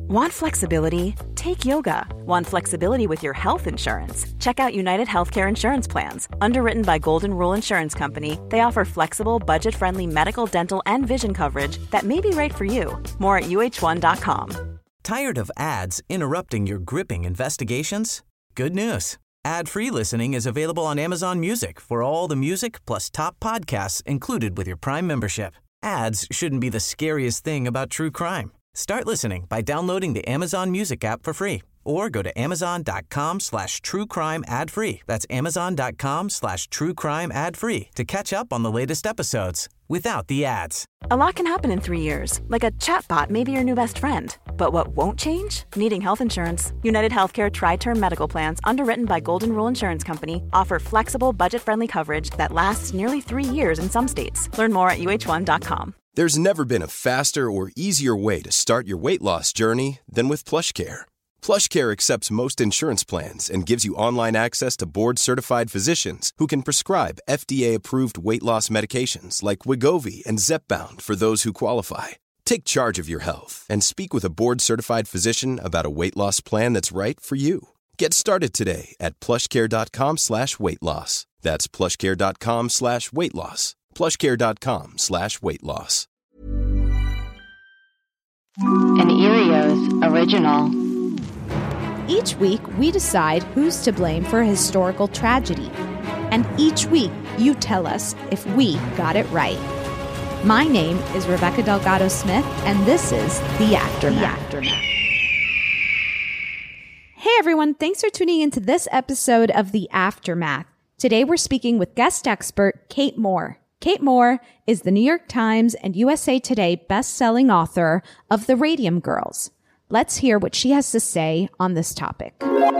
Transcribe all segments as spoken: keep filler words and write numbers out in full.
Want flexibility? Take yoga. Want flexibility with your health insurance? Check out United Healthcare Insurance Plans. Underwritten by Golden Rule Insurance Company, they offer flexible, budget-friendly medical, dental, and vision coverage that may be right for you. More at U H one dot com. Tired of ads interrupting your gripping investigations? Good news. Ad-free listening is available on Amazon Music for all the music plus top podcasts included with your Prime membership. Ads shouldn't be the scariest thing about true crime. Start listening by downloading the Amazon Music app for free or go to amazon.com slash true crime ad free. That's amazon.com slash true crime ad free to catch up on the latest episodes without the ads. A lot can happen in three years, like a chatbot may be your new best friend. But what won't change? Needing health insurance. United Healthcare Tri-Term Medical Plans, underwritten by Golden Rule Insurance Company, offer flexible, budget-friendly coverage that lasts nearly three years in some states. Learn more at U H one dot com. There's never been a faster or easier way to start your weight loss journey than with PlushCare. PlushCare accepts most insurance plans and gives you online access to board-certified physicians who can prescribe F D A-approved weight loss medications like Wegovy and Zepbound for those who qualify. Take charge of your health and speak with a board-certified physician about a weight loss plan that's right for you. Get started today at plushcare.com slash weight loss. That's plushcare.com slash weight loss. plushcare.com slash weight loss. An Erios original. Each week, we decide who's to blame for a historical tragedy. And each week, you tell us if we got it right. My name is Rebecca Delgado Smith, and this is The Aftermath. The Aftermath. Hey everyone, thanks for tuning into this episode of The Aftermath. Today we're speaking with guest expert Kate Moore. Kate Moore is the New York Times and U S A Today best-selling author of The Radium Girls. Let's hear what she has to say on this topic.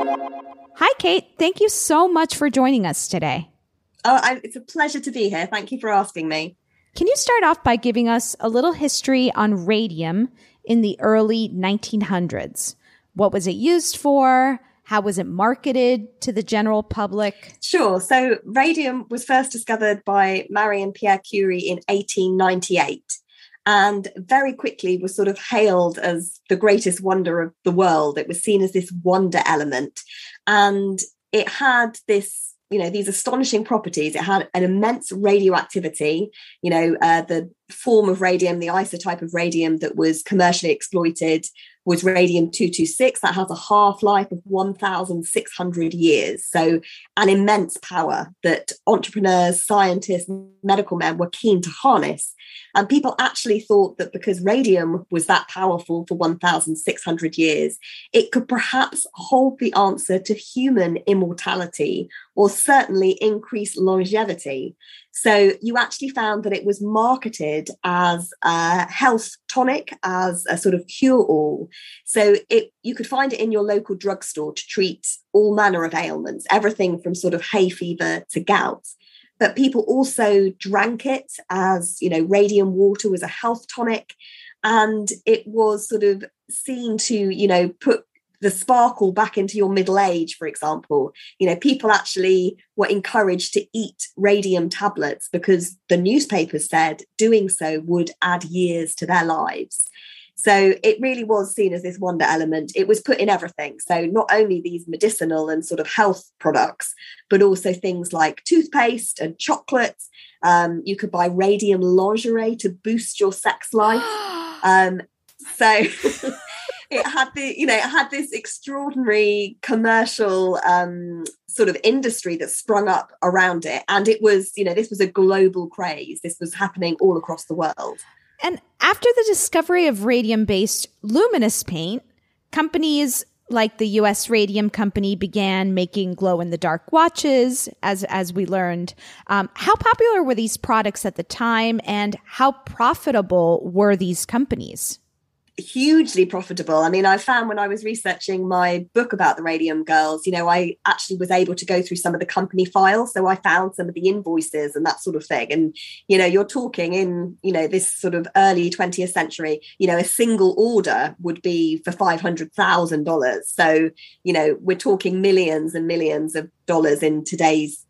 Hi, Kate. Thank you so much for joining us today. Oh, I, it's a pleasure to be here. Thank you for asking me. Can you start off by giving us a little history on radium in the early nineteen hundreds? What was it used for? How was it marketed to the general public? Sure. So radium was first discovered by Marie and Pierre Curie in eighteen ninety-eight. And very quickly was sort of hailed as the greatest wonder of the world. It was seen as this wonder element. And it had this, you know, these astonishing properties. It had an immense radioactivity, you know, uh, the form of radium, the isotype of radium that was commercially exploited was radium two twenty-six. That has a half-life of one thousand six hundred years. So an immense power that entrepreneurs, scientists, medical men were keen to harness. And people actually thought that because radium was that powerful for one thousand six hundred years, it could perhaps hold the answer to human immortality or certainly increase longevity. So you actually found that it was marketed as a health tonic, as a sort of cure-all. So it you could find it in your local drugstore to treat all manner of ailments, everything from sort of hay fever to gout. But people also drank it as, you know, radium water was a health tonic. And it was sort of seen to, you know, put the sparkle back into your middle age, for example. You know, people actually were encouraged to eat radium tablets because the newspapers said doing so would add years to their lives. So it really was seen as this wonder element. It was put in everything. So not only these medicinal and sort of health products, but also things like toothpaste and chocolates. Um, you could buy radium lingerie to boost your sex life. Um, so... It had the, you know, it had this extraordinary commercial um, sort of industry that sprung up around it. And it was, you know, this was a global craze. This was happening all across the world. And after the discovery of radium-based luminous paint, companies like the U S Radium Company began making glow-in-the-dark watches, as as we learned. Um, how popular were these products at the time, and how profitable were these companies? Hugely profitable. I mean, I found when I was researching my book about the Radium Girls, you know, I actually was able to go through some of the company files. So I found some of the invoices and that sort of thing. And, you know, you're talking in, you know, this sort of early twentieth century, you know, a single order would be for five hundred thousand dollars. So, you know, we're talking millions and millions of dollars in today's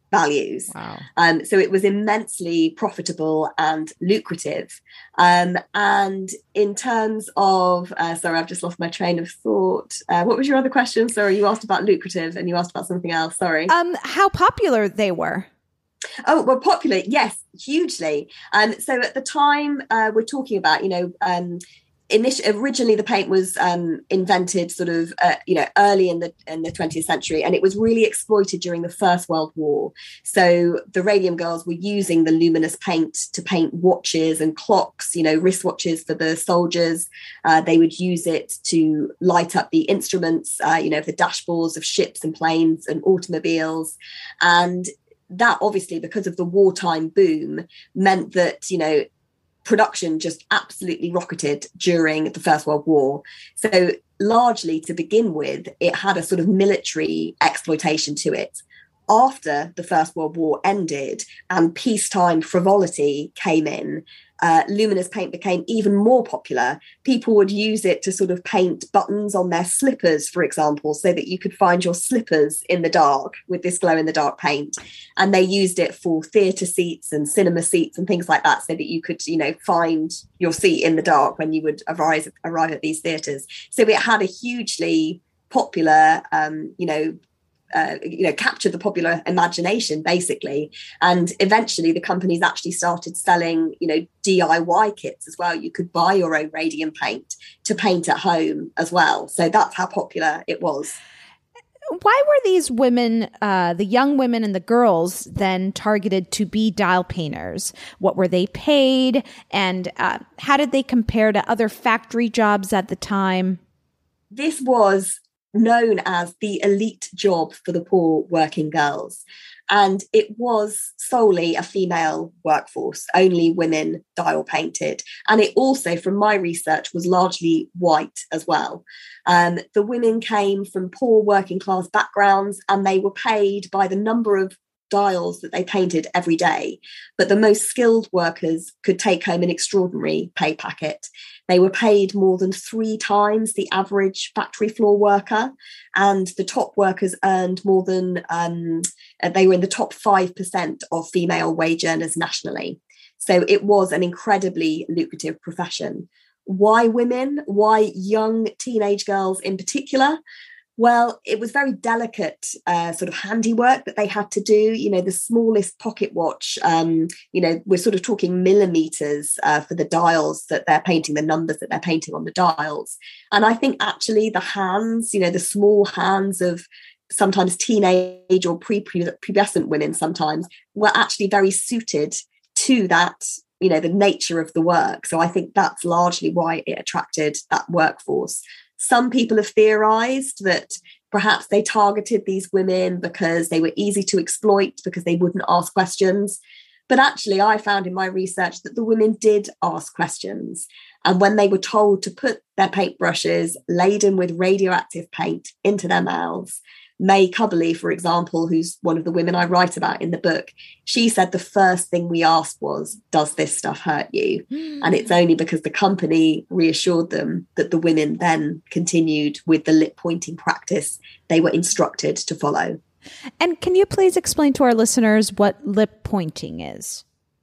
values. Wow. Um, so it was immensely profitable and lucrative. Um, and in terms of, uh, sorry, I've just lost my train of thought. Uh, what was your other question? Sorry, you asked about lucrative and you asked about something else. Sorry. Um, how popular they were. Oh, well, popular. Yes, hugely. Um, so at the time uh, we're talking about, you know, um, Initially, originally the paint was um, invented sort of, uh, you know, early in the in the twentieth century, and it was really exploited during the First World War. So the Radium girls were using the luminous paint to paint watches and clocks, you know, wristwatches for the soldiers. Uh, they would use it to light up the instruments, uh, you know, the dashboards of ships and planes and automobiles. And that obviously, because of the wartime boom, meant that, you know, production just absolutely rocketed during the First World War. So largely to begin with, it had a sort of military exploitation to it. After the First World War ended and peacetime frivolity came in, uh, luminous paint became even more popular. People would use it to sort of paint buttons on their slippers, for example, so that you could find your slippers in the dark with this glow-in-the-dark paint. And they used it for theatre seats and cinema seats and things like that, so that you could, you know, find your seat in the dark when you would arrive, arrive at these theatres. So it had a hugely popular, um, you know, Uh, you know, captured the popular imagination, basically. And eventually the companies actually started selling, you know, D I Y kits as well. You could buy your own radium paint to paint at home as well. So that's how popular it was. Why were these women, uh, the young women and the girls, then targeted to be dial painters? What were they paid? And uh, how did they compare to other factory jobs at the time? This was known as the elite job for the poor working girls. And it was solely a female workforce, only women dial painted. And it also, from my research, was largely white as well. Um, the women came from poor working class backgrounds, and they were paid by the number of dials that they painted every day. But the most skilled workers could take home an extraordinary pay packet. They were paid more than three times the average factory floor worker, and the top workers earned more than, um, they were in the top five percent of female wage earners nationally. So it was an incredibly lucrative profession. Why women? Why young teenage girls in particular? Well, it was very delicate uh, sort of handiwork that they had to do. You know, the smallest pocket watch, um, you know, we're sort of talking millimeters uh, for the dials that they're painting, the numbers that they're painting on the dials. And I think actually the hands, you know, the small hands of sometimes teenage or pre-pubescent women sometimes were actually very suited to that, you know, the nature of the work. So I think that's largely why it attracted that workforce. Some people have theorized that perhaps they targeted these women because they were easy to exploit, because they wouldn't ask questions. But actually, I found in my research that the women did ask questions. And when they were told to put their paintbrushes laden with radioactive paint into their mouths, May Cubberley, for example, who's one of the women I write about in the book, she said the first thing we asked was, does this stuff hurt you? Mm. And it's only because the company reassured them that the women then continued with the lip pointing practice they were instructed to follow. And can you please explain to our listeners what lip pointing is?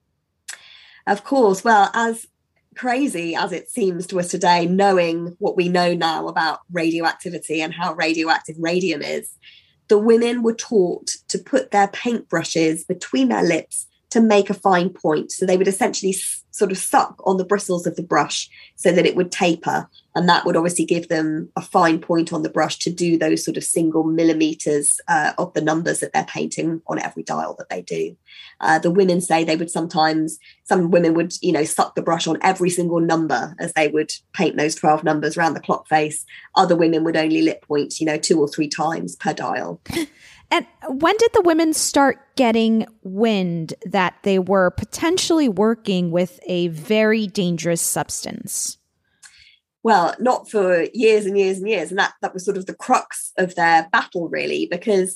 Of course. Well, as crazy as it seems to us today, knowing what we know now about radioactivity and how radioactive radium is, the women were taught to put their paintbrushes between their lips to make a fine point. So they would essentially s- sort of suck on the bristles of the brush so that it would taper. And that would obviously give them a fine point on the brush to do those sort of single millimeters uh, of the numbers that they're painting on every dial that they do. Uh, the women say they would sometimes, some women would, you know, suck the brush on every single number as they would paint those twelve numbers around the clock face. Other women would only lip point, you know, two or three times per dial. And when did the women start getting wind that they were potentially working with a very dangerous substance? Well, not for years and years and years. And that, that was sort of the crux of their battle, really, because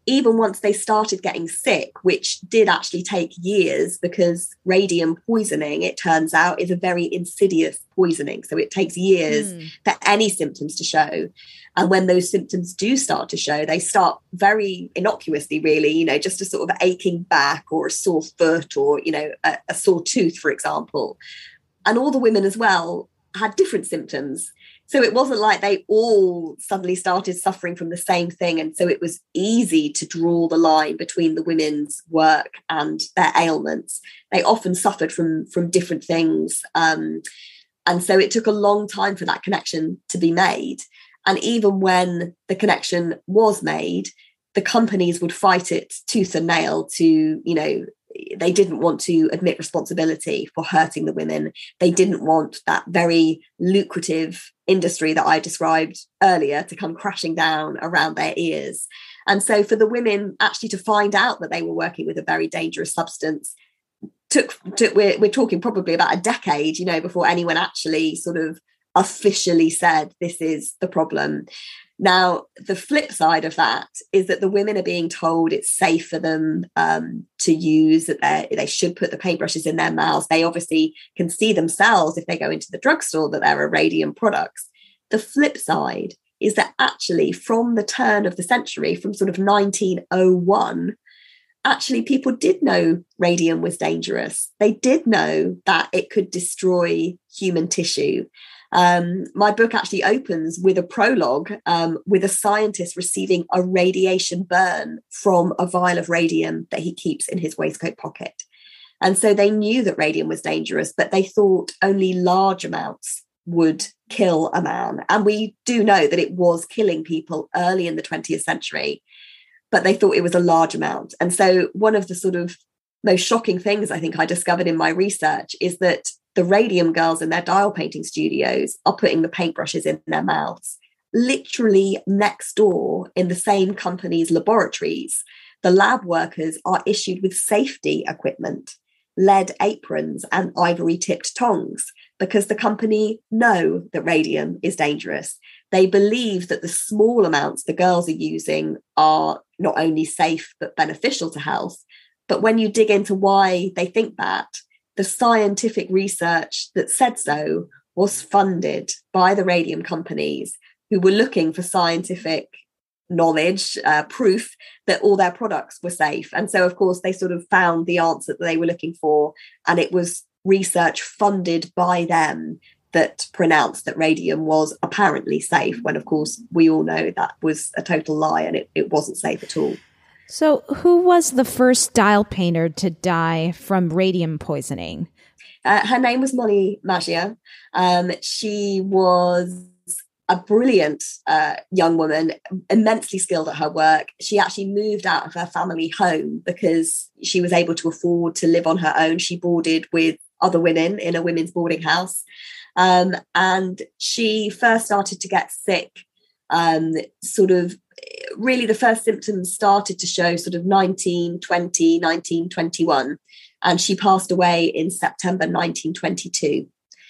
even once they started getting sick, which did actually take years because radium poisoning, it turns out, is a very insidious poisoning. So it takes years mm. for any symptoms to show. And when those symptoms do start to show, they start very innocuously, really, you know, just a sort of aching back or a sore foot or, you know, a, a sore tooth, for example. And all the women as well had different symptoms. So it wasn't like they all suddenly started suffering from the same thing. And so it was easy to draw the line between the women's work and their ailments. They often suffered from, from different things. Um, and so it took a long time for that connection to be made. And even when the connection was made, the companies would fight it tooth and nail to, you know, they didn't want to admit responsibility for hurting the women. They didn't want that very lucrative industry that I described earlier to come crashing down around their ears. And so for the women actually to find out that they were working with a very dangerous substance took, took we're, we're talking probably about a decade, you know, before anyone actually sort of officially said this is the problem. Now, the flip side of that is that the women are being told it's safe for them um, to use, that they should put the paintbrushes in their mouths. They obviously can see themselves if they go into the drugstore that there are radium products. The flip side is that actually from the turn of the century, from sort of nineteen oh one, actually people did know radium was dangerous. They did know that it could destroy human tissue. Um, my book actually opens with a prologue um, with a scientist receiving a radiation burn from a vial of radium that he keeps in his waistcoat pocket. And so they knew that radium was dangerous, but they thought only large amounts would kill a man. And we do know that it was killing people early in the twentieth century, but they thought it was a large amount. And so one of the sort of most shocking things I think I discovered in my research is that the radium girls in their dial painting studios are putting the paintbrushes in their mouths. Literally next door in the same company's laboratories, the lab workers are issued with safety equipment, lead aprons and ivory-tipped tongs, because the company know that radium is dangerous. They believe that the small amounts the girls are using are not only safe but beneficial to health. But when you dig into why they think that, the scientific research that said so was funded by the radium companies who were looking for scientific knowledge, uh, proof that all their products were safe. And so, of course, they sort of found the answer that they were looking for. And it was research funded by them that pronounced that radium was apparently safe, when, of course, we all know that was a total lie and it, it wasn't safe at all. So who was the first dial painter to die from radium poisoning? Uh, her name was Molly Maggio. Um, she was a brilliant uh, young woman, immensely skilled at her work. She actually moved out of her family home because she was able to afford to live on her own. She boarded with other women in a women's boarding house. Um, and she first started to get sick, um, sort of really the first symptoms started to show sort of nineteen twenty, nineteen twenty-one, and she passed away in September nineteen twenty-two.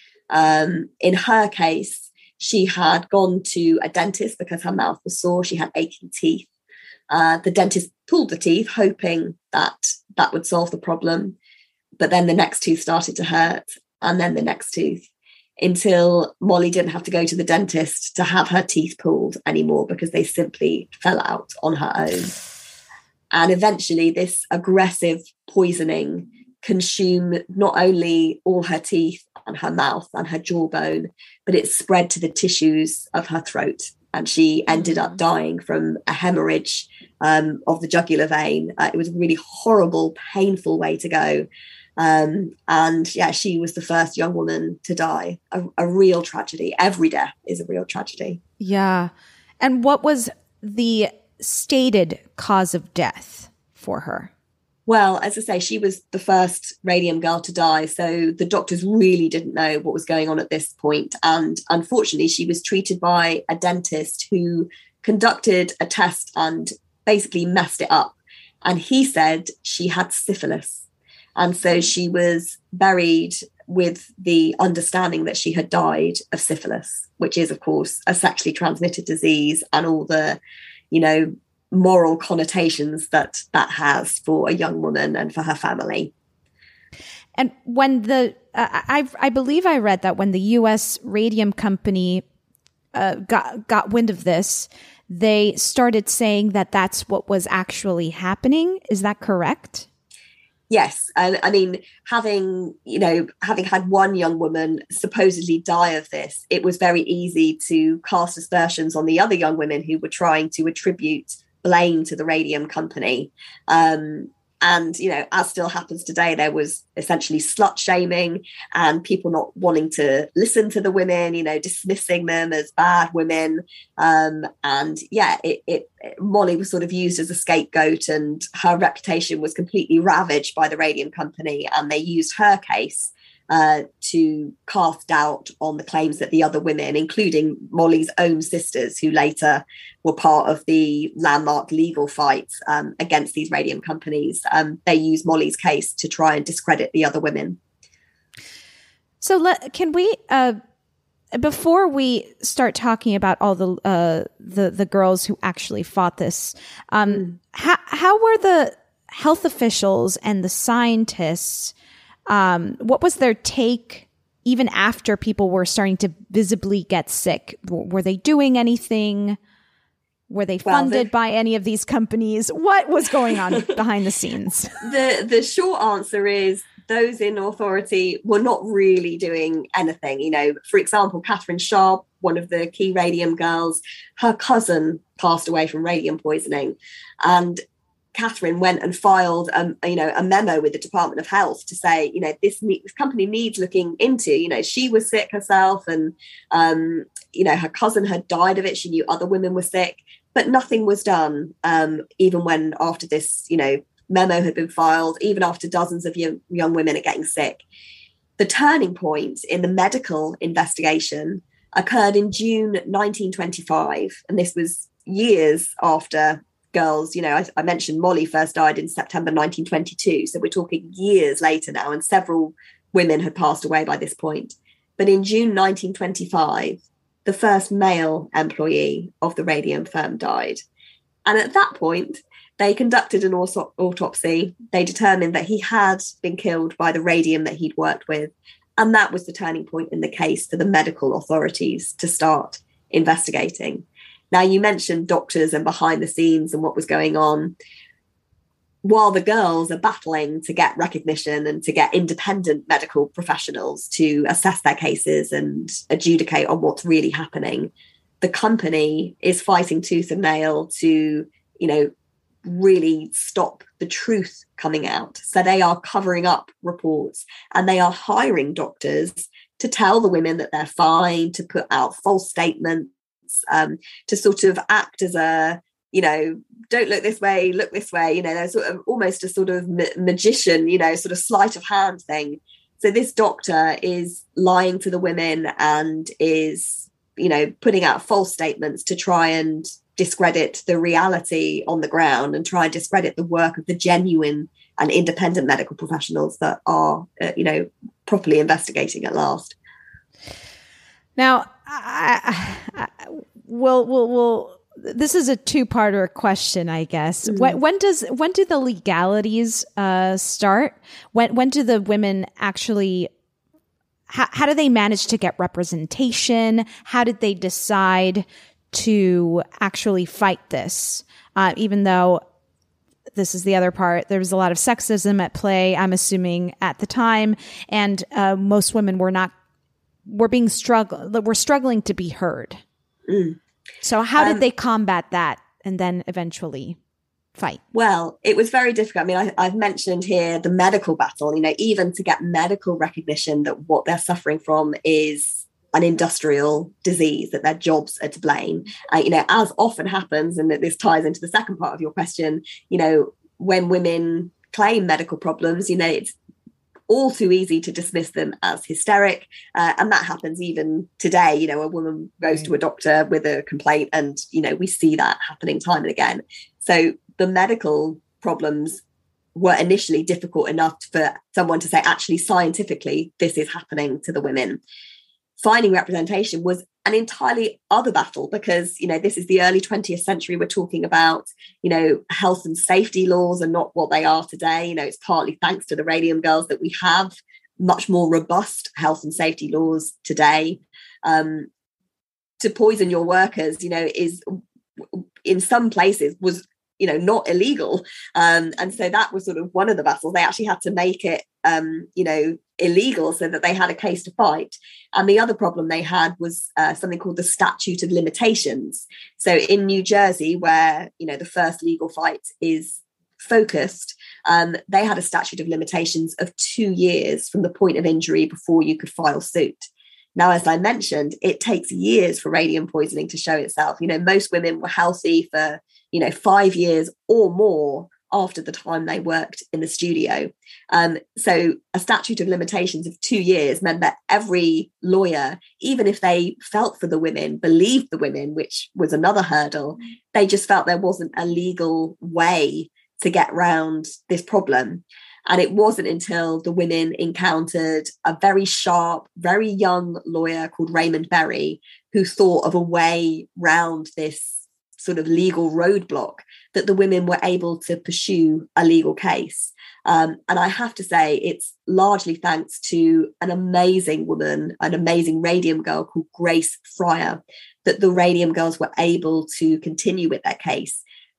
Um, in her case, she had gone to a dentist because her mouth was sore. She had aching teeth. Uh, the dentist pulled the teeth, hoping that that would solve the problem. But then the next tooth started to hurt, and then the next tooth, until Molly didn't have to go to the dentist to have her teeth pulled anymore because they simply fell out on her own. And eventually this aggressive poisoning consumed not only all her teeth and her mouth and her jawbone, but it spread to the tissues of her throat. And she ended up dying from a hemorrhage um, of the jugular vein. Uh, it was a really horrible, painful way to go. Um, and yeah, she was the first young woman to die. A, a real tragedy. Every death is a real tragedy. Yeah. And what was the stated cause of death for her? Well, as I say, she was the first radium girl to die. So the doctors really didn't know what was going on at this point. And unfortunately, she was treated by a dentist who conducted a test and basically messed it up. And he said she had syphilis. And so she was buried with the understanding that she had died of syphilis, which is, of course, a sexually transmitted disease, and all the, you know, moral connotations that that has for a young woman and for her family. And when the, uh, I I believe I read that when the U S Radium Company uh, got got wind of this, they started saying that that's what was actually happening. Is that correct? Yes. I, I mean, having, you know, having had one young woman supposedly die of this, it was very easy to cast aspersions on the other young women who were trying to attribute blame to the radium company. Um, and, you know, as still happens today, there was essentially slut shaming and people not wanting to listen to the women, you know, dismissing them as bad women. Um, and yeah, it, it, Molly was sort of used as a scapegoat, and her reputation was completely ravaged by the radium company. And they used her case uh, to cast doubt on the claims that the other women, including Molly's own sisters, who later were part of the landmark legal fights um, against these radium companies, um, they used Molly's case to try and discredit the other women. So let, can we, uh, before we start talking about all the uh, the the girls who actually fought this, um, mm. how how were the health officials and the scientists? Um, what was their take even after people were starting to visibly get sick? W- were they doing anything? Were they funded well, the, by any of these companies? What was going on behind the scenes? The the short answer is those in authority were not really doing anything. You know, for example, Catherine Sharp, one of the key radium girls, her cousin passed away from radium poisoning, and Catherine went and filed, um, you know, a memo with the Department of Health to say, you know, this, this company needs looking into. You know, she was sick herself, and um, you know, her cousin had died of it. She knew other women were sick, but nothing was done. Um, even when after this, you know, memo had been filed, even after dozens of young, young women are getting sick. The turning point in the medical investigation occurred in June nineteen twenty-five, and this was years after girls, you know, I, I mentioned Molly first died in September nineteen twenty-two. So we're talking years later now, and several women had passed away by this point. But in June nineteen twenty-five, the first male employee of the radium firm died. And at that point, they conducted an auto- autopsy. They determined that he had been killed by the radium that he'd worked with. And that was the turning point in the case for the medical authorities to start investigating. Now, you mentioned doctors and behind the scenes and what was going on. While the girls are battling to get recognition and to get independent medical professionals to assess their cases and adjudicate on what's really happening, the company is fighting tooth and nail to, you know, really stop the truth coming out. So they are covering up reports, and they are hiring doctors to tell the women that they're fine, to put out false statements, Um, to sort of act as a, you know, don't look this way, look this way, you know, there's sort of almost a sort of ma- magician, you know, sort of sleight of hand thing. So this doctor is lying to the women and is, you know, putting out false statements to try and discredit the reality on the ground and try and discredit the work of the genuine and independent medical professionals that are, uh, you know, properly investigating at last. Now, I, I, I, we'll, we'll, we'll, this is a two-parter question, I guess. Mm. When, when does when do the legalities uh, start? When when do the women actually? How, how do they manage to get representation? How did they decide to actually fight this? Uh, even though this is the other part, there was a lot of sexism at play, I'm assuming, at the time, and uh, most women were not. We're being struggle. We're struggling to be heard. Mm. So how did um, they combat that and then eventually fight? Well, it was very difficult. I mean, I, I've mentioned here the medical battle. You know, even to get medical recognition that what they're suffering from is an industrial disease, that their jobs are to blame. Uh, you know, as often happens, and that this ties into the second part of your question. You know, when women claim medical problems, you know, it's all too easy to dismiss them as hysteric. Uh, and that happens even today. You know, a woman goes to a doctor with a complaint and, you know, we see that happening time and again. So the medical problems were initially difficult enough for someone to say, actually, scientifically, this is happening to the women. finding representation was an entirely other battle, because, you know, this is the early twentieth century. We're talking about, you know, health and safety laws are not what they are today. You know, it's partly thanks to the Radium Girls that we have much more robust health and safety laws today. Um, to poison your workers, you know, is in some places was, you know, not illegal. Um, and so that was sort of one of the battles. They actually had to make it, um, you know, illegal so that they had a case to fight. And the other problem they had was uh, something called the statute of limitations. So in New Jersey, where, you know, the first legal fight is focused, um, they had a statute of limitations of two years from the point of injury before you could file suit. Now, as I mentioned, it takes years for radium poisoning to show itself. You know, most women were healthy for, you know, five years or more after the time they worked in the studio. Um, so a statute of limitations of two years meant that every lawyer, even if they felt for the women, believed the women, which was another hurdle, they just felt there wasn't a legal way to get around this problem. And it wasn't until the women encountered a very sharp, very young lawyer called Raymond Berry, who thought of a way round this sort of legal roadblock, that the women were able to pursue a legal case. Um, and I have to say, it's largely thanks to an amazing woman, an amazing Radium Girl called Grace Fryer, that the Radium Girls were able to continue with their case.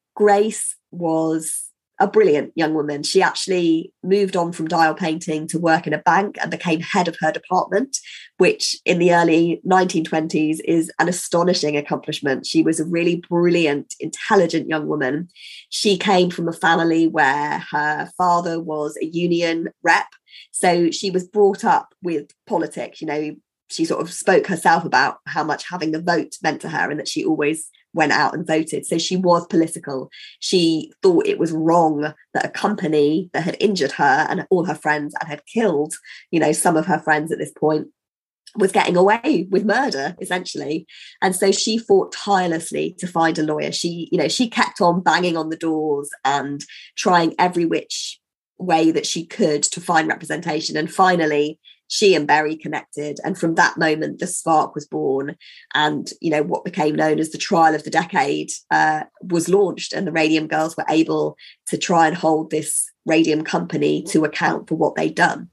Grace was a brilliant young woman. She actually moved on from dial painting to work in a bank and became head of her department, which in the early nineteen twenties is an astonishing accomplishment. She was a really brilliant, intelligent young woman. She came from a family where her father was a union rep. So she was brought up with politics. You know, she sort of spoke herself about how much having the vote meant to her and that she always went out and voted. So she was political. She thought it was wrong that a company that had injured her and all her friends and had killed, you know, some of her friends at this point, was getting away with murder, essentially. And so she fought tirelessly to find a lawyer. She, you know, she kept on banging on the doors and trying every which way that she could to find representation. And finally, she and Berry connected. And from that moment, the spark was born. And, you know, what became known as the trial of the decade uh, was launched. And the Radium Girls were able to try and hold this radium company to account for what they'd done.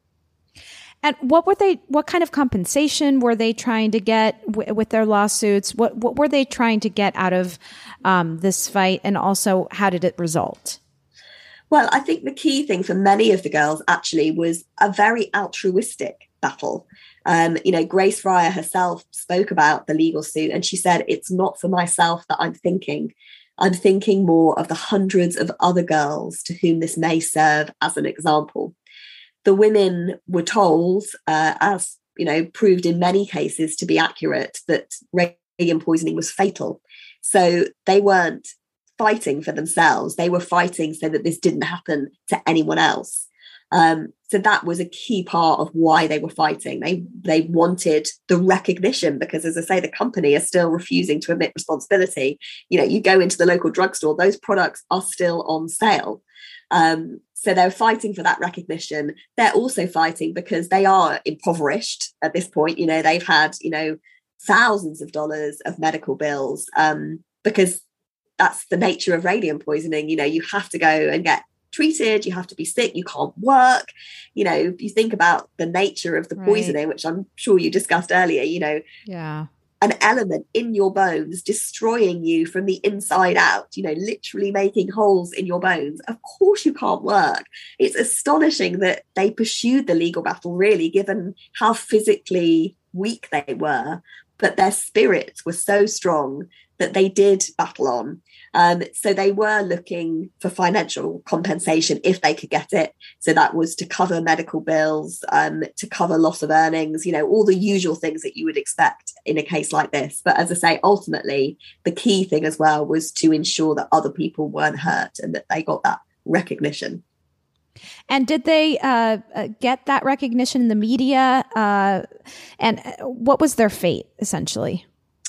And what were they, what kind of compensation were they trying to get w- with their lawsuits? What, what were they trying to get out of um, this fight? And also, how did it result? Well, I think the key thing for many of the girls actually was a very altruistic battle. Um, you know, Grace Fryer herself spoke about the legal suit, and she said, it's not for myself that I'm thinking. I'm thinking more of the hundreds of other girls to whom this may serve as an example. The women were told, uh, as, you know, proved in many cases to be accurate, that radium poisoning was fatal. So they weren't fighting for themselves. They were fighting so that this didn't happen to anyone else. Um, so that was a key part of why they were fighting. They they wanted the recognition, because, as I say, the company are still refusing to admit responsibility. You know, you go into the local drugstore, those products are still on sale. Um, so they're fighting for that recognition. They're also fighting because they are impoverished at this point. You know, they've had, you know, thousands of dollars of medical bills, um, because that's the nature of radium poisoning. You know, you have to go and get treated, you have to be sick, you can't work. You know, if you think about the nature of the right. poisoning, which I'm sure you discussed earlier, you know, yeah, an element in your bones destroying you from the inside out, you know, literally making holes in your bones. Of course you can't work. It's astonishing that they pursued the legal battle, really, given how physically weak they were, but their spirits were so strong that they did battle on. Um, so they were looking for financial compensation if they could get it. So that was to cover medical bills, um, to cover loss of earnings, you know, all the usual things that you would expect in a case like this. But as I say, ultimately, the key thing as well was to ensure that other people weren't hurt and that they got that recognition. And did they uh, uh, get that recognition in the media? Uh, and what was their fate, essentially?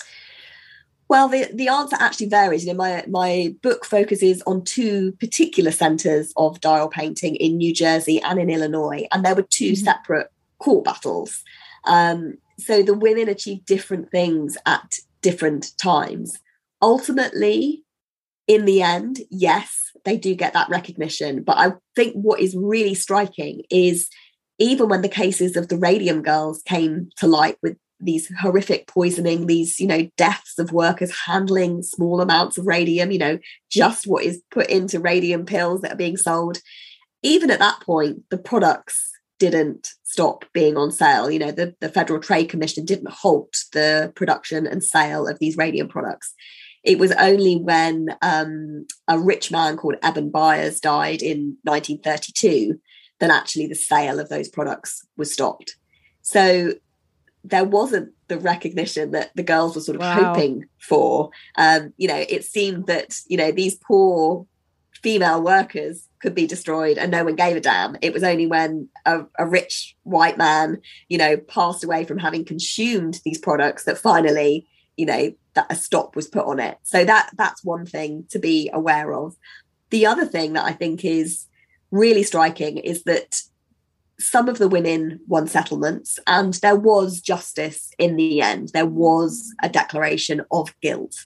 Well, the, the answer actually varies. You know, my, my book focuses on two particular centres of dial painting in New Jersey and in Illinois, and there were two mm-hmm. separate court battles. Um, so the women achieve different things at different times. Ultimately, in the end, yes, they do get that recognition. But I think what is really striking is even when the cases of the radium girls came to light with these horrific poisoning, these, you know, deaths of workers handling small amounts of radium, you know, just what is put into radium pills that are being sold. Even at that point, the products didn't stop being on sale. You know, the, the Federal Trade Commission didn't halt the production and sale of these radium products. It was only when um, a rich man called Eben Byers died in nineteen thirty-two that actually the sale of those products was stopped. So there wasn't the recognition that the girls were sort of wow. hoping for. Um, you know, it seemed that, you know, these poor female workers could be destroyed and no one gave a damn. It was only when a, a rich white man, you know, passed away from having consumed these products that finally, you know, that a stop was put on it. So that that's one thing to be aware of. The other thing that I think is really striking is that some of the women won settlements and there was justice in the end. There was a declaration of guilt.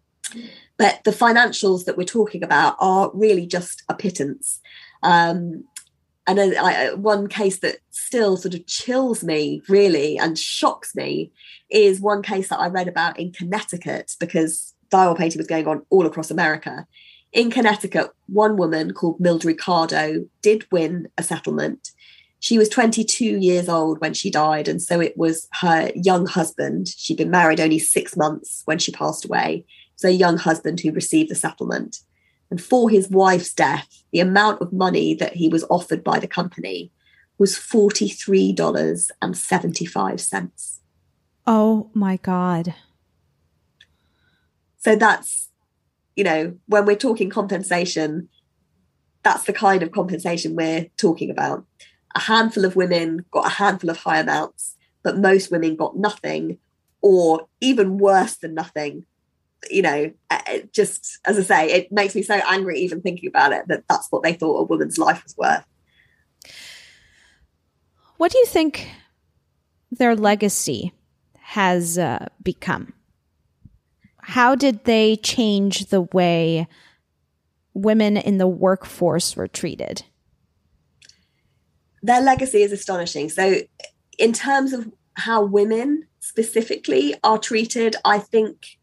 But the financials that we're talking about are really just a pittance. Um, and a, I, one case that still sort of chills me, really, and shocks me is one case that I read about in Connecticut, because dial painting was going on all across America. In Connecticut, one woman called Mildred Ricardo did win a settlement. She was twenty-two years old when she died, and so it was her young husband. She'd been married only six months when she passed away. So a young husband who received the settlement. And for his wife's death, the amount of money that he was offered by the company was forty-three dollars and seventy-five cents. Oh, my God. So that's, you know, when we're talking compensation, that's the kind of compensation we're talking about. A handful of women got a handful of high amounts, but most women got nothing, or even worse than nothing. You know, it just, as I say, it makes me so angry even thinking about it, that that's what they thought a woman's life was worth. What do you think their legacy has uh, become? How did they change the way women in the workforce were treated? Their legacy is astonishing. So in terms of how women specifically are treated, I think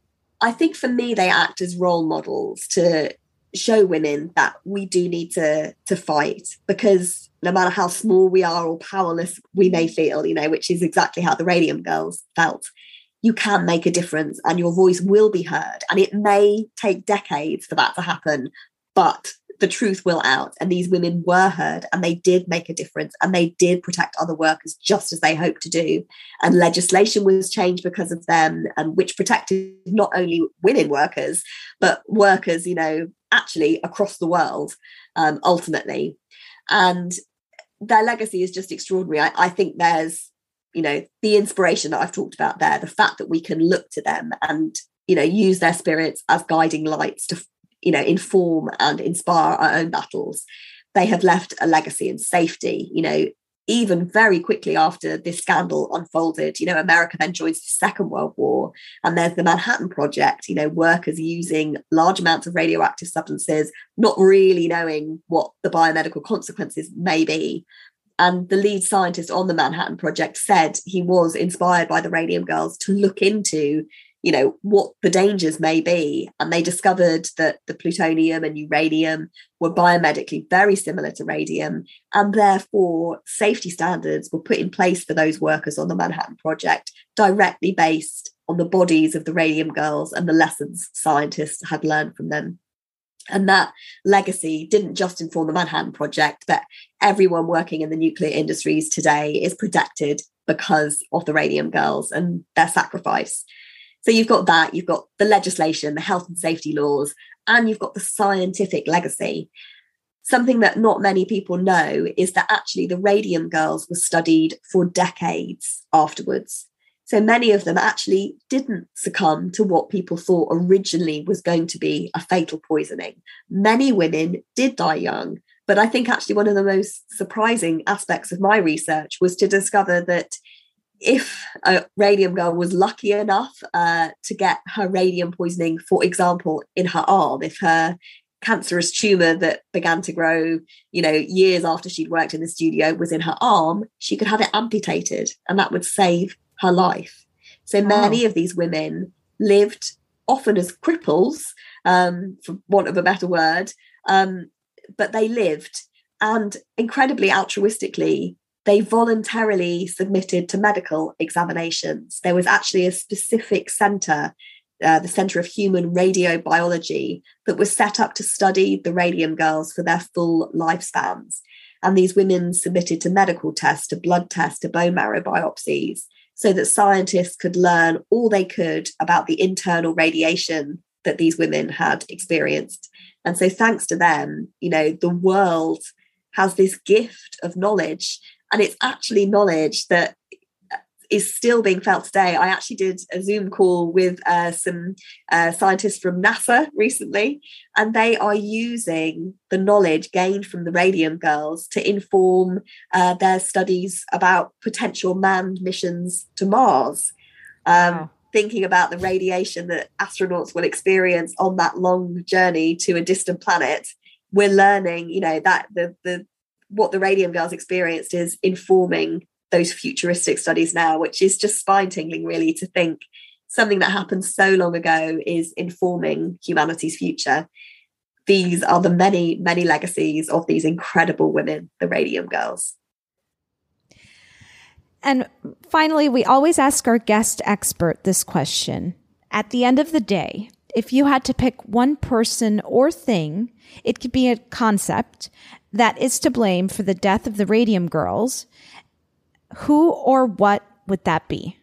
I think for me, they act as role models to show women that we do need to, to fight, because no matter how small we are or powerless we may feel, you know, which is exactly how the Radium Girls felt, you can make a difference and your voice will be heard. And it may take decades for that to happen, but the truth will out. And these women were heard and they did make a difference and they did protect other workers just as they hoped to do. And legislation was changed because of them, and which protected not only women workers, but workers, you know, actually across the world, um, ultimately. And their legacy is just extraordinary. I, I think there's, you know, the inspiration that I've talked about there, the fact that we can look to them and, you know, use their spirits as guiding lights to, you know, inform and inspire our own battles. They have left a legacy in safety, you know, even very quickly after this scandal unfolded. You know, America then joins the Second World War, and there's the Manhattan Project, you know, workers using large amounts of radioactive substances, not really knowing what the biomedical consequences may be. And the lead scientist on the Manhattan Project said he was inspired by the Radium Girls to look into, you know, what the dangers may be. And they discovered that the plutonium and uranium were biomedically very similar to radium. And therefore, safety standards were put in place for those workers on the Manhattan Project, directly based on the bodies of the Radium Girls and the lessons scientists had learned from them. And that legacy didn't just inform the Manhattan Project, but everyone working in the nuclear industries today is protected because of the Radium Girls and their sacrifice. So you've got that, you've got the legislation, the health and safety laws, and you've got the scientific legacy. Something that not many people know is that actually the Radium Girls were studied for decades afterwards. So many of them actually didn't succumb to what people thought originally was going to be a fatal poisoning. Many women did die young, but I think actually one of the most surprising aspects of my research was to discover that if a radium girl was lucky enough uh, to get her radium poisoning, for example, in her arm, if her cancerous tumor that began to grow, you know, years after she'd worked in the studio was in her arm, she could have it amputated, and that would save her life. So wow. Many of these women lived often as cripples, um, for want of a better word, um, but they lived, and incredibly altruistically, they voluntarily submitted to medical examinations. There was actually a specific centre, uh, the Centre of Human Radiobiology, that was set up to study the radium girls for their full lifespans. And these women submitted to medical tests, to blood tests, to bone marrow biopsies, so that scientists could learn all they could about the internal radiation that these women had experienced. And so thanks to them, you know, the world has this gift of knowledge. And it's actually knowledge that is still being felt today. I actually did a Zoom call with uh, some uh, scientists from NASA recently, and they are using the knowledge gained from the radium girls to inform uh, their studies about potential manned missions to Mars. Um, wow. Thinking about the radiation that astronauts will experience on that long journey to a distant planet, we're learning, you know, that the the what the radium girls experienced is informing those futuristic studies now, which is just spine-tingling, really, to think something that happened so long ago is informing humanity's future. These are the many, many legacies of these incredible women, the radium girls. And finally, we always ask our guest expert this question. At the end of the day, if you had to pick one person or thing, it could be a concept that is to blame for the death of the radium girls, who or what would that be?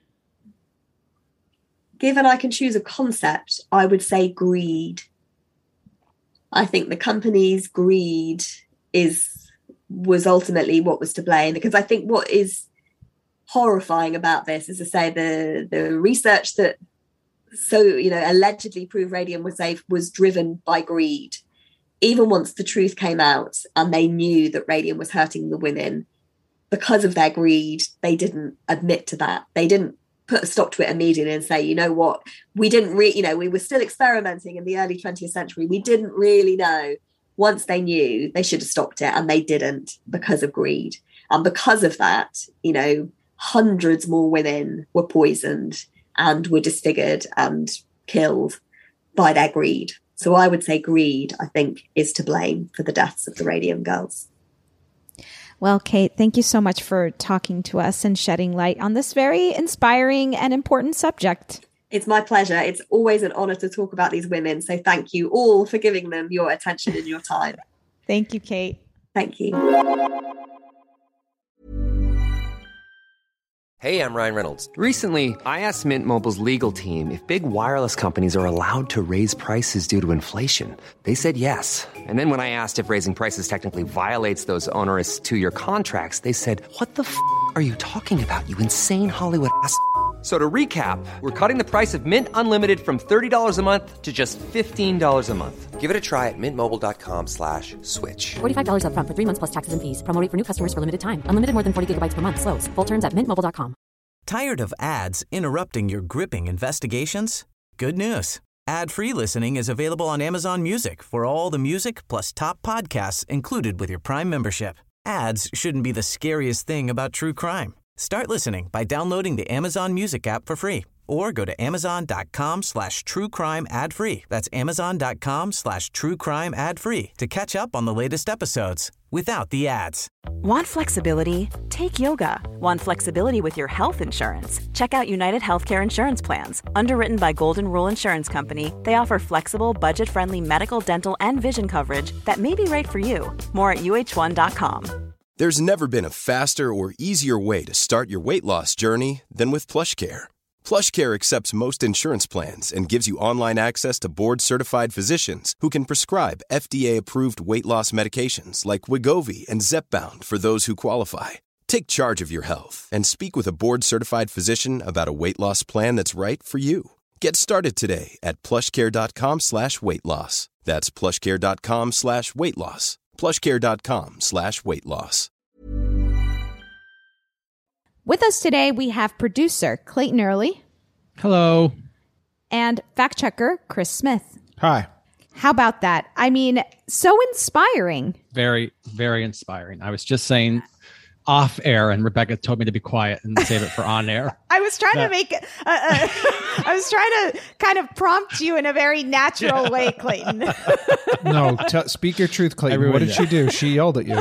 Given I can choose a concept, I would say greed. I think the company's greed is was ultimately what was to blame, because I think what is horrifying about this is to say the the research that so you know allegedly proved radium was safe was driven by greed. Even once the truth came out and they knew that radium was hurting the women, because of their greed, they didn't admit to that. They didn't put a stop to it immediately and say, you know what, we didn't really, you know, we were still experimenting in the early twentieth century. We didn't really know. Once they knew, they should have stopped it, and they didn't, because of greed. And because of that, you know, hundreds more women were poisoned and were disfigured and killed by their greed. So I would say greed, I think, is to blame for the deaths of the radium girls. Well, Kate, thank you so much for talking to us and shedding light on this very inspiring and important subject. It's my pleasure. It's always an honor to talk about these women. So thank you all for giving them your attention and your time. Thank you, Kate. Thank you. Hey, I'm Ryan Reynolds. Recently, I asked Mint Mobile's legal team if big wireless companies are allowed to raise prices due to inflation. They said yes. And then when I asked if raising prices technically violates those onerous two-year contracts, they said, what the f*** are you talking about, you insane Hollywood ass f- So to recap, we're cutting the price of Mint Unlimited from thirty dollars a month to just fifteen dollars a month. Give it a try at mintmobile.com slash switch. forty-five dollars up front for three months plus taxes and fees. Promo rate for new customers for limited time. Unlimited more than forty gigabytes per month. Slows full terms at mint mobile dot com. Tired of ads interrupting your gripping investigations? Good news. Ad-free listening is available on Amazon Music for all the music plus top podcasts included with your Prime membership. Ads shouldn't be the scariest thing about true crime. Start listening by downloading the Amazon Music app for free or go to amazon.com slash true crime ad free. That's amazon.com slash true crime ad free to catch up on the latest episodes without the ads. Want flexibility? Take yoga. Want flexibility with your health insurance? Check out United Healthcare Insurance Plans. Underwritten by Golden Rule Insurance Company, they offer flexible, budget-friendly medical, dental, and vision coverage that may be right for you. More at U H one dot com. There's never been a faster or easier way to start your weight loss journey than with PlushCare. PlushCare accepts most insurance plans and gives you online access to board-certified physicians who can prescribe F D A-approved weight loss medications like Wegovy and Zepbound for those who qualify. Take charge of your health and speak with a board-certified physician about a weight loss plan that's right for you. Get started today at plushcare.com slash weight loss. That's plushcare.com slash weight loss. plushcare.com slash weight loss. With us today, we have producer Clayton Early. Hello. And fact checker Chris Smith. Hi. How about that? I mean, so inspiring. Very, very inspiring. I was just saying off air, and Rebecca told me to be quiet and save it for on air. I was trying that. to make it, uh, uh, I was trying to kind of prompt you in a very natural yeah. way, Clayton. No, t- speak your truth, Clayton. What did that. she do? She yelled at you.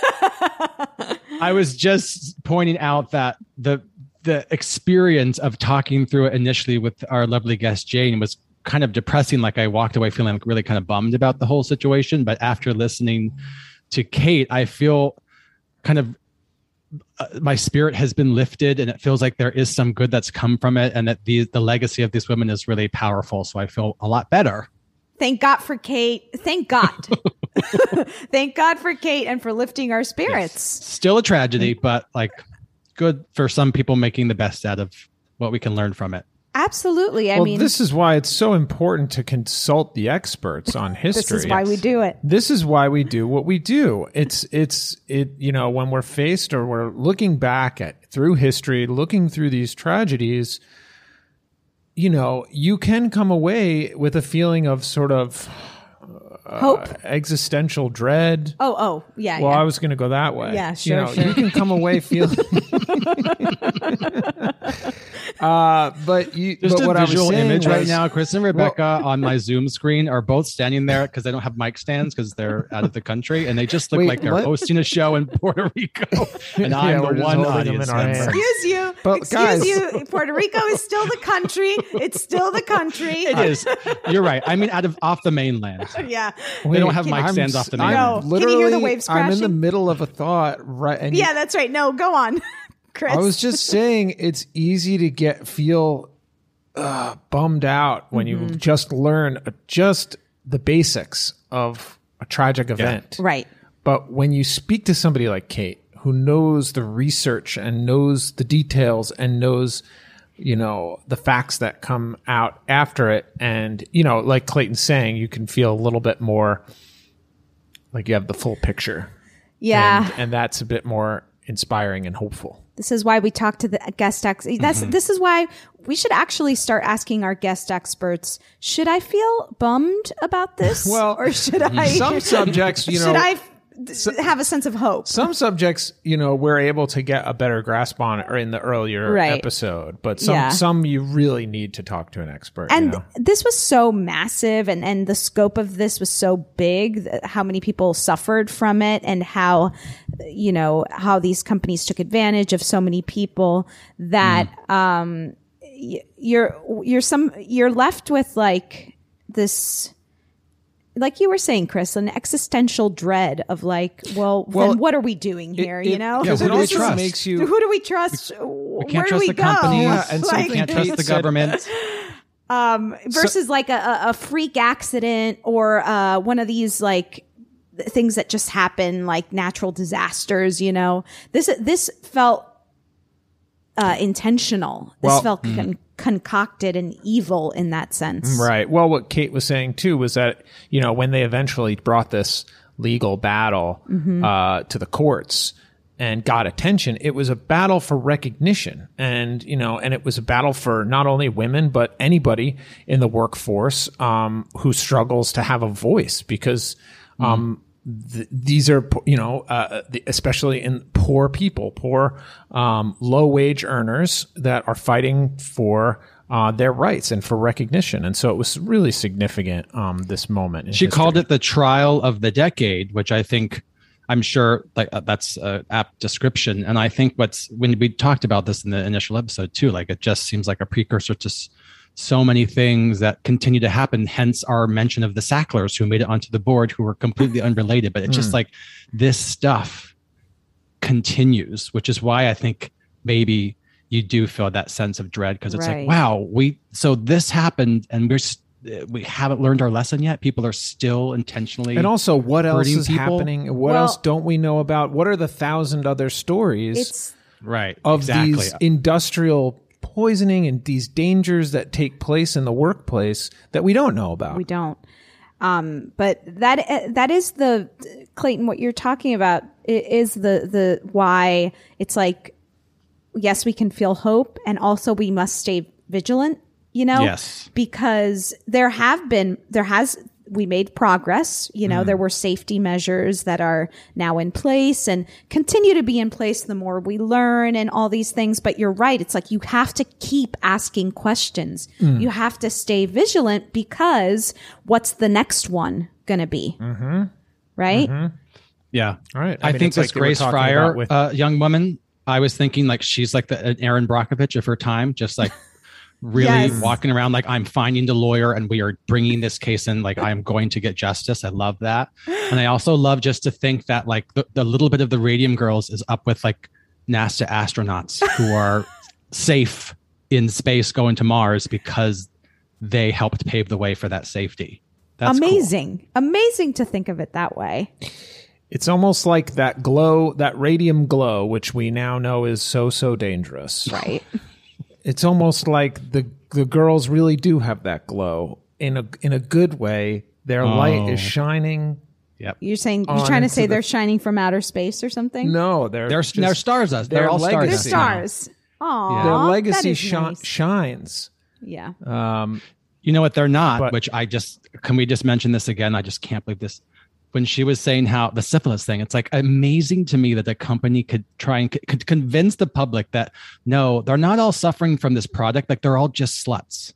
I was just pointing out that the the experience of talking through it initially with our lovely guest Jane was kind of depressing. Like I walked away feeling like really kind of bummed about the whole situation. But after listening to Kate, I feel kind of uh, my spirit has been lifted, and it feels like there is some good that's come from it, and that the the legacy of these women is really powerful. So I feel a lot better. Thank God for Kate. Thank God. Thank God for Kate and for lifting our spirits. Yes. Still a tragedy, but like good for some people making the best out of what we can learn from it. Absolutely. I well, mean, this is why it's so important to consult the experts on history. This is why we do it. This is why we do what we do. It's, it's, it, you know, when we're faced or we're looking back at through history, looking through these tragedies, you know, you can come away with a feeling of sort of uh, hope, existential dread. Oh, oh, yeah. Well, yeah. I was going to go that way. Yeah, sure. You know, sure. you can come away feeling. Uh, but you just but a what visual I was image was, right now. Chris and Rebecca well, on my Zoom screen are both standing there because they don't have mic stands because they're out of the country, and they just look wait, like they're what? hosting a show in Puerto Rico, and yeah, I'm the the one audience in our member. hands. Excuse you. But Excuse guys, you. Puerto Rico is still the country. It's still the country. It is. You're right. I mean, out of off the mainland. Yeah. They wait, don't have mic I'm, stands off the I'm mainland. No. Can you hear the literally- waves crashing? I'm in the middle of a thought, right? And Yeah, that's right. No, go on, Chris. I was just saying it's easy to get feel uh, bummed out when Mm-hmm. you just learn uh, just the basics of a tragic event. right. But when you speak to somebody like Kate, who knows the research and knows the details and knows, you know, the facts that come out after it, and, you know, like Clayton's saying, you can feel a little bit more like you have the full picture. Yeah. And, and that's a bit more inspiring and hopeful. This is why we talk to the guest ex. That's Mm-hmm. this is why we should actually start asking our guest experts. Should I feel bummed about this? Well, or should I? Some subjects, you know, should I f- have a sense of hope? some subjects, you know, we're able to get a better grasp on or in the earlier Right. episode, but some Yeah. some you really need to talk to an expert. And you know? this was so massive, and, and the scope of this was so big, th- how many people suffered from it, and how, you know, how these companies took advantage of so many people that, Mm. um, y- you're, you're some, you're left with like this, like you were saying, Chris, an existential dread of like, well, Well, then what are we doing here? It- you it- know, because Yeah, it who do we also trust? makes you. who do we trust? We Where can't do trust we the go? companies. Yeah, and Like- We can't trust the Kate said- government. Um, versus like a, a freak accident or uh, one of these like th- things that just happen, like natural disasters. You know, this this felt uh, intentional. This Well- felt con- concocted and evil in that sense. Right. Well, what Kate was saying too was that, you know, when they eventually brought this legal battle Mm-hmm. uh, to the courts and got attention, it was a battle for recognition. And, you know, and it was a battle for not only women, but anybody in the workforce um, who struggles to have a voice because um, th- these are, you know, uh, the, especially in poor people, poor um, low wage earners that are fighting for uh, their rights and for recognition. And so it was really significant, um, this moment. in She history. called it the trial of the decade, which I think, I'm sure like uh, that's an apt description. And I think what's, when we talked about this in the initial episode too, like it just seems like a precursor to s- so many things that continue to happen. Hence our mention of the Sacklers who made it onto the board, who were completely unrelated, but it's just like this stuff continues, which is why I think maybe you do feel that sense of dread, because it's Right. like, wow, we, so this happened and we're, s- we haven't learned our lesson yet. People are still intentionally. And also, what else hurting is people. happening? What Well- else don't we know about? What are the thousand other stories It's right. of exactly. these industrial poisoning and these dangers that take place in the workplace that we don't know about? we don't. Um, but that uh, that is the Clayton. What you're talking about i- is the the why it's like yes, we can feel hope, and also we must stay vigilant, you know? Yes. Because there have been, there has, we made progress, you know, Mm. there were safety measures that are now in place and continue to be in place the more we learn and all these things. But you're right. It's like you have to keep asking questions. Mm. You have to stay vigilant because what's the next one going to be? Mm-hmm. Right? Mm-hmm. Yeah. All right. I, I mean, think it's this like they were Grace talking Fryer about with- uh, young woman, I was thinking like she's like the an Aaron Brockovich of her time, just like really Yes. walking around like I'm finding the lawyer and we are bringing this case in like I'm going to get justice. I love that. And I also love just to think that like the, the little bit of the Radium Girls is up with like NASA astronauts who are safe in space going to Mars because they helped pave the way for that safety. That's cool. Amazing. Amazing to think of it that way. It's almost like that glow, that radium glow, which we now know is so, so dangerous. Right. It's almost like the the girls really do have that glow in a in a good way. Their Oh. light is shining. Yep. You're saying, you're On trying to into say the- they're shining from outer space or something? No, they're They're, just, they're stars us. They're their all legacy. They're stars. stars. Aw, Their that legacy is shi- nice. shines. Yeah. Um, You know what? They're not, But- which I just, can we just mention this again? I just can't believe this. When she was saying how the syphilis thing, it's like amazing to me that the company could try and c- could convince the public that no, they're not all suffering from this product. Like they're all just sluts.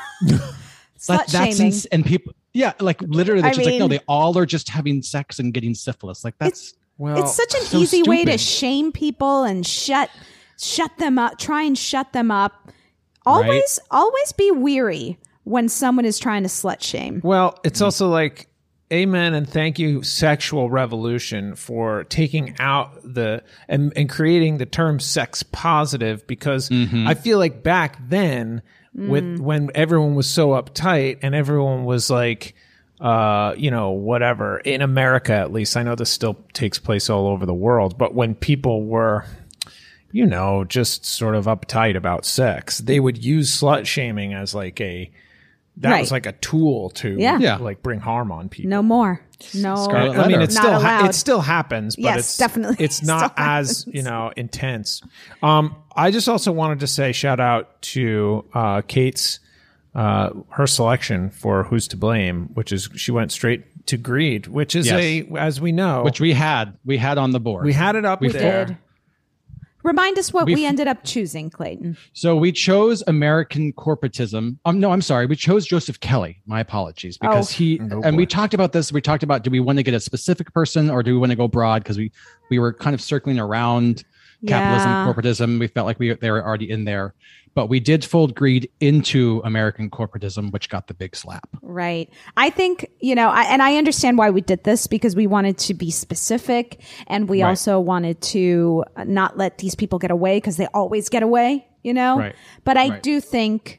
Slut Like, that's shaming. ins- and people, yeah, like literally, they're I just like, no, mean- they all are just having sex and getting syphilis. Like that's well, It's such an so easy way to stupid. shame people and shut shut them up, try and shut them up. Always always be weary when someone is trying to slut shame. well, it's also like, amen and thank you, sexual revolution, for taking out the and, and creating the term sex positive, because Mm-hmm. I feel like back then, with when everyone was so uptight and everyone was like, uh, you know, whatever, in America at least, I know this still takes place all over the world, but when people were, you know, just sort of uptight about sex, they would use slut shaming as like a that Right. was like a tool to Yeah. Yeah. like bring harm on people. No more. No. Scarlet I mean, letter. it Not still ha- allowed. it still happens, but Yes, it's definitely. it's It not still as happens. you know intense. Um, I just also wanted to say shout out to uh, Kate's uh, her selection for Who's to Blame, which is she went straight to Greed, which is Yes. a as we know which we had, we had on the board. we had it up We there. did. Remind us what We we f- ended up choosing, Clayton. So we chose American corporatism. Um, no, I'm sorry. We chose Joseph Kelly. My apologies, because Oh. he Oh, and we boy. talked about this. We talked about do we want to get a specific person or do we want to go broad? Because we we were kind of circling around capitalism, Yeah. corporatism. We felt like we they were already in there, but we did fold greed into American corporatism, which got the big slap. Right. I think, you know, I, and I understand why we did this because we wanted to be specific and we Right. also wanted to not let these people get away because they always get away, you know? Right. But I Right. do think,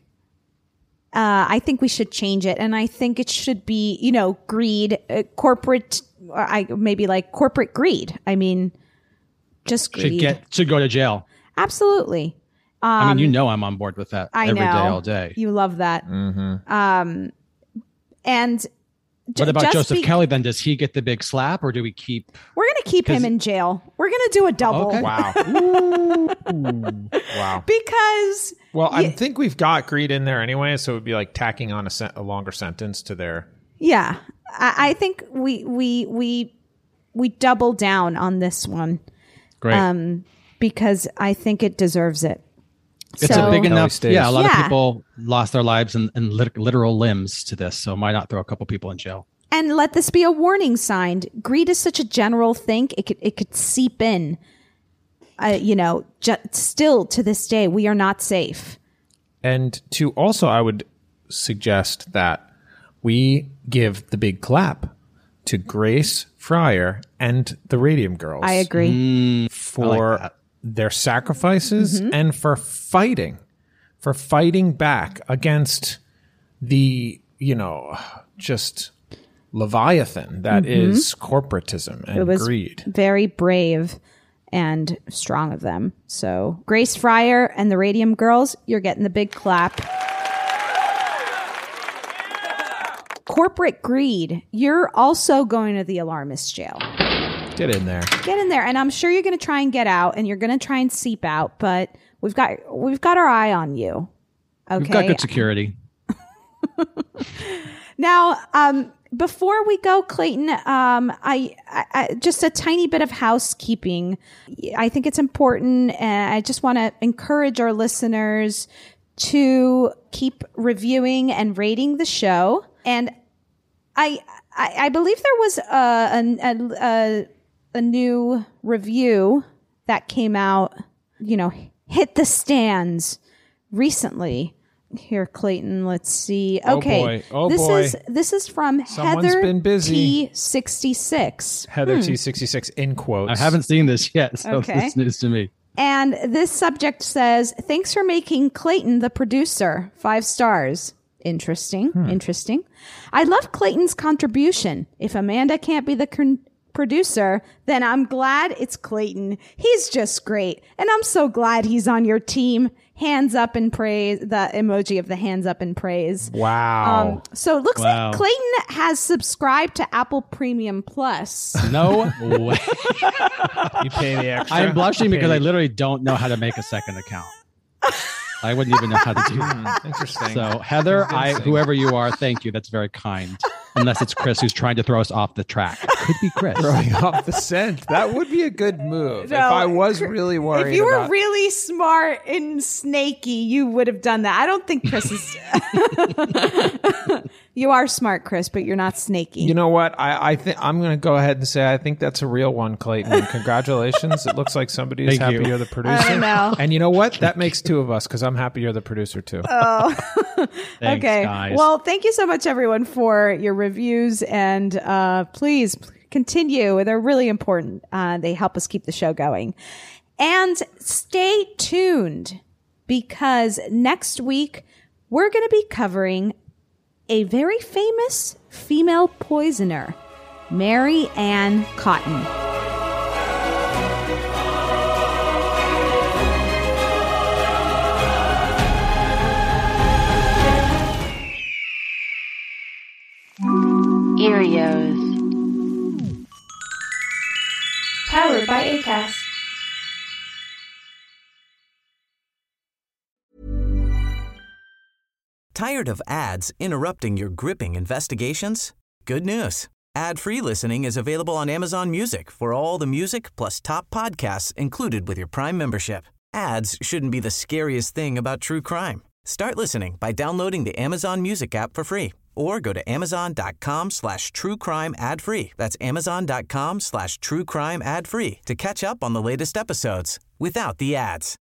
uh, I think we should change it. And I think it should be, you know, greed, uh, corporate, or I maybe like corporate greed. I mean, just greed. Should get should go to jail. Absolutely. I mean, you Um, know, I'm on board with that I every day, know. all day. You love that. Mm-hmm. Um, and j- What about just Joseph be- Kelly then? Does he get the big slap or do we keep? We're going to keep him 'Cause- in jail. We're going to do a double. Okay. Wow. Wow. Because Well, I Yeah. think we've got Greed in there anyway, so it would be like tacking on a, sen- a longer sentence to their. yeah, I, I think we we we we double down on this one. Great. Um, because I think it deserves it. It's So- a big Kelly enough. stays. Yeah, a lot Yeah. of people lost their lives and, and lit- literal limbs to this. So why not throw a couple people in jail? And let this be a warning sign. Greed is such a general thing; it could it could seep in. Uh, you know, ju- still to this day, we are not safe. And to also, I would suggest that we give the big clap to Grace Fryer and the Radium Girls. I agree. for that. their sacrifices and for fighting, for fighting back against the, you know, just Leviathan that is corporatism and It was greed. very brave and strong of them. So, Grace Fryer and the Radium Girls, you're getting the big clap. Corporate greed, you're also going to the alarmist jail. Get in there. Get in there. And I'm sure you're going to try and get out and you're going to try and seep out, but we've got we've got our eye on you. Okay. We've got good security. Now, um, before we go, Clayton, um, I, I, I just a tiny bit of housekeeping. I think it's important, and I just want to encourage our listeners to keep reviewing and rating the show. And I, I, I believe there was a, a, a, a new review that came out, you know, hit the stands recently. Here, Clayton, let's see. Okay. Oh boy. Oh this boy. is this is from Someone's Heather been busy. T sixty-six. Heather Hmm. T sixty-six in quotes. I haven't seen this yet, so Okay. this is news to me. And this subject says, "Thanks for making Clayton the producer. Five stars." Interesting. Hmm. Interesting. I love Clayton's contribution. If Amanda can't be the con- producer, then I'm glad it's Clayton. He's just great. And I'm so glad he's on your team. Hands up in praise. The emoji of the hands up in praise. Wow. Um, so it looks Wow. like Clayton has subscribed to Apple Premium Plus. No way. You pay the extra. I'm blushing You because pay I the- literally don't know how to make a second account. I wouldn't even know how to do that. Hmm, Interesting. So, Heather, I, Convincing. whoever you are, thank you. That's very kind. Unless it's Chris who's trying to throw us off the track. It could be Chris. Throwing off the scent. That would be a good move. No, if I was really worried If you were about really smart and snaky, you would have done that. I don't think Chris is. You are smart, Chris, but you're not snaky. You know what? I, I think I'm going to go ahead and say I think that's a real one, Clayton. Congratulations. It looks like somebody is Thank happy you. you're the producer. I know. And you know what? That makes two of us because I'm happy you're the producer too. Oh. Thanks, okay. guys. Well, thank you so much, everyone, for your reviews. And uh, please continue. They're really important. Uh, they help us keep the show going. And stay tuned because next week we're going to be covering a very famous female poisoner, Mary Ann Cotton. Erios. Powered by Acast. Tired of ads interrupting your gripping investigations? Good news. Ad-free listening is available on Amazon Music for all the music plus top podcasts included with your Prime membership. Ads shouldn't be the scariest thing about true crime. Start listening by downloading the Amazon Music app for free or go to amazon.com slash true crime ad free. That's amazon.com slash true crime ad free to catch up on the latest episodes without the ads.